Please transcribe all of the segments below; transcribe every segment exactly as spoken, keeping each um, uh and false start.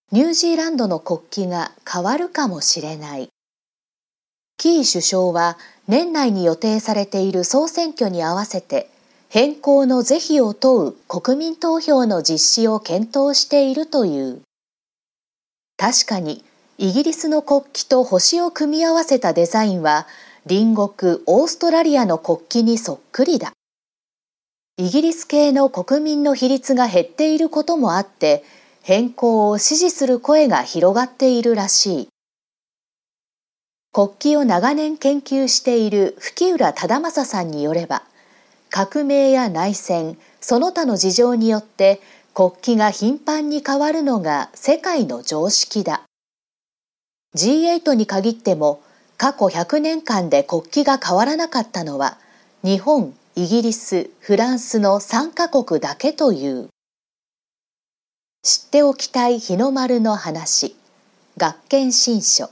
ニュージーランドの国旗が変わるかもしれない。キー首相は年内に予定されている総選挙に合わせて変更の是非を問う国民投票の実施を検討しているという。確かにイギリスの国旗と星を組み合わせたデザインは隣国オーストラリアの国旗にそっくりだ。イギリス系の国民の比率が減っていることもあって変更を支持する声が広がっているらしい。国旗を長年研究している吹浦忠正さんによれば、革命や内戦、その他の事情によって国旗が頻繁に変わるのが世界の常識だ。ジーエイト に限っても過去ひゃくねんかんで国旗が変わらなかったのは日本、イギリス、フランスのさんかこくだけという。知っておきたい日の丸の話、学研新書。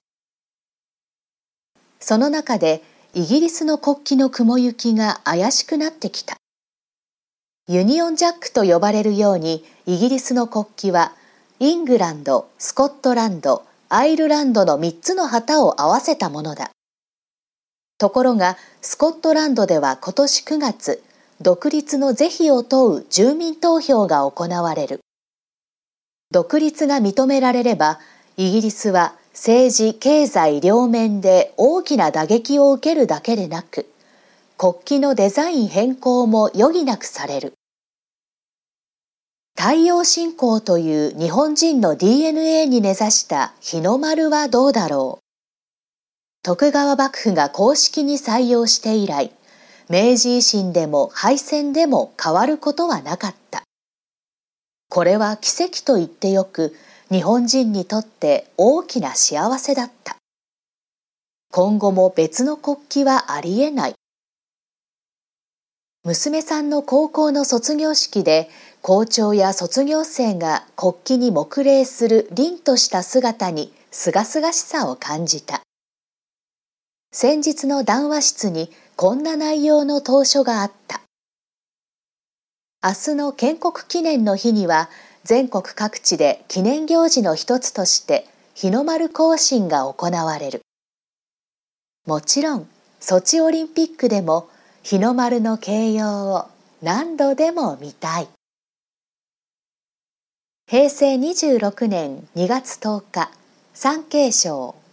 その中でイギリスの国旗の雲行きが怪しくなってきた。ユニオンジャックと呼ばれるようにイギリスの国旗はイングランド、スコットランド、アイルランドのみっつの旗を合わせたものだ。ところがスコットランドでは今年くがつ、独立の是非を問う住民投票が行われる。独立が認められれば、イギリスは政治・経済両面で大きな打撃を受けるだけでなく、国旗のデザイン変更も余儀なくされる。太陽信仰という日本人の ディーエヌエー に根ざした日の丸はどうだろう。徳川幕府が公式に採用して以来、明治維新でも敗戦でも変わることはなかった。これは奇跡と言ってよく、日本人にとって大きな幸せだった。今後も別の国旗はありえない。娘さんの高校の卒業式で校長や卒業生が国旗に黙礼する凛とした姿に清々しさを感じた。先日の談話室にこんな内容の投書があった。明日の建国記念の日には全国各地で記念行事の一つとして日の丸行進が行われる。もちろんソチオリンピックでも日の丸の掲揚を何度でも見たい。へいせいにじゅうろくねんにがつとおか、産経省。